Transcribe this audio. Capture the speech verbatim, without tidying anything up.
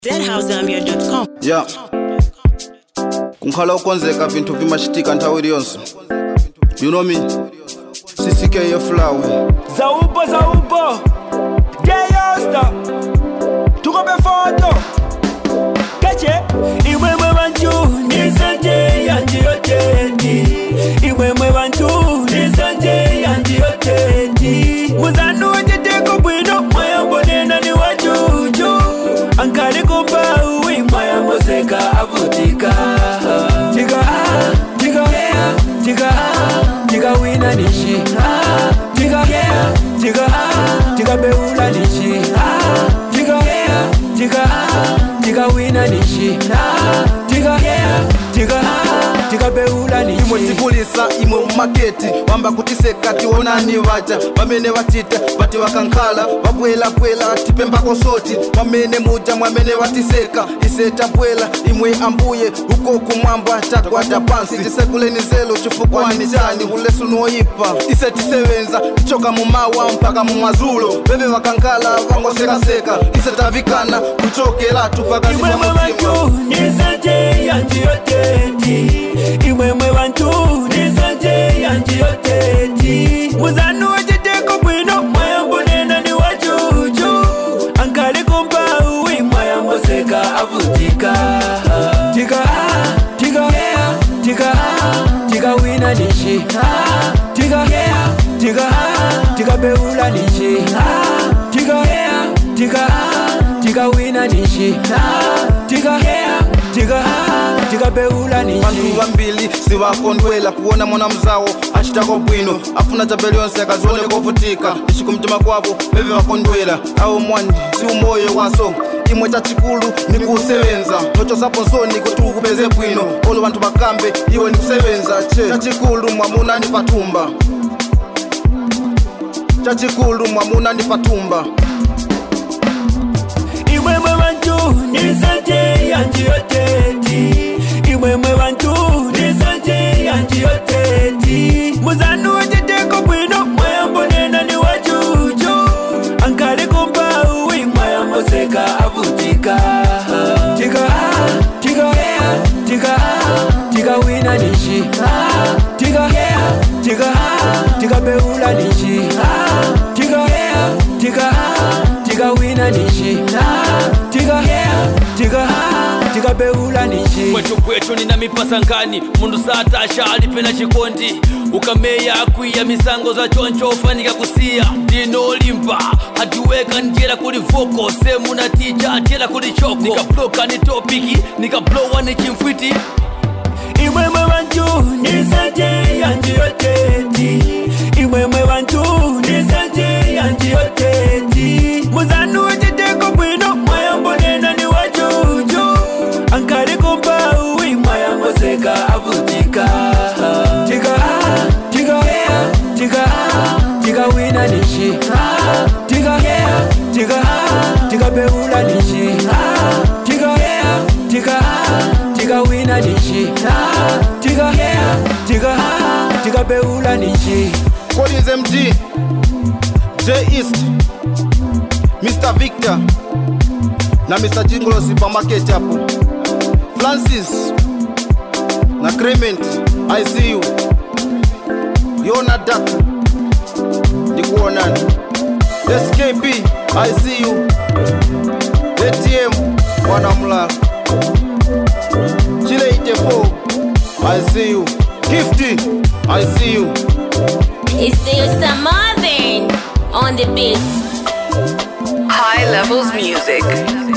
Z house zambia dot com. Yeah. Kunkhala ukonzeka vintu vimashitika nthawi yonse. You know me? C C K ye flower. Zaupo zaupo. Geyosta. Tukobe foto. Kache. Imwemwe bantu nisanje yanji yotendi. Imwemwe bantu nisanje yanji yotendi. Muzanu wajiteko bwino moyo bonena ni wajuju. Ankali kumba uwi moya moseka avutika. Tiga tiga tiga tiga wina nishi. Tiga tiga tiga beula nishi. Tiga tiga tiga wina nishi. Tiga tiga tiga beula nishi. Imwe tikulisa imwe maketi wamba kutiseka tionani vaja wamene vatita vati wakankhala wabwela bwela tipemba kosoti wamene muja mwamene vatiseka iseta bwela imwe ambuye uko kumwamba takwata pansi tisekuleni zelo chifukwani chani ulesu noipa isetisevenza choka mumawa mpaka mumazulo bebe wakankhala vangosekaseka isetavikana kuchokela tupaka imwe mwantu nisanje yanji yoteti imwe mwantu nisanje yanji yoteti muzanu wajiteko bwino moyo bonena ni wajuju ankali kumba uwi moya moseka avutika tiga tiga tiga tiga wina nishi tiga tiga tiga beula nishi tiga tiga tiga wina nishi tiga tiga tiga beula nishi bantu bambili siwakondwela kuona mwana mzawo achitako bwino afuna jabeli yonse akazone kovutika ishikumtima kwavo bebe wakondwela awo mwandi si umoyo waso imwe chachikulu nikusebenza nocho saponsoni kuti ukupeze bwino olo bantu bakambe iwe nikusebenza che chachikulu mwamuna ni patumba chachikulu mwamuna ni patumba imwe mwe bantu nisanje yanji yoteti imwe mwe bantu nisanje yanji yoteti muzanu wajiteko bwino moyo bonena ni wajuju ankali kumba uwi moya moseka avutika tiga tiga tiga tiga wina nishi tiga tiga tiga beula nishi tiga tiga tiga wina nishi tiga tiga tiga beula nishi kwetu kwetu nina mipasa ngani mundu satasha alipena chikondi ukameya akwiya misango za choncho ufanika kusia ndino limpa hatuweka njera kuli voko semu na ticha njera kuli choko nikaploka ni topiki nikaplowa ni chimfwiti imwe mwe bantu nisanje yanji yoteti imwe mwe bantu nisanje yanji yoteti muzanu wajiteko bwino moyo bonena ni wajuju ankali kumba uwi moya moseka avutika tiga tiga tiga tiga wina nishi tiga tiga tiga beula nishi tiga tiga tiga wina nishi tiga tiga tiga beula nishi What is M G? J East, Mister Victor, na Mister Jinglo supermarket hapo. Francis, na Clement, I see you. Yona Dak, nikuonani. S K P, I see you. A T M, wanamla. Chile eighty-four, I see you. Gifty, I see you. It's still some Marvin on the beat. High Levels Music.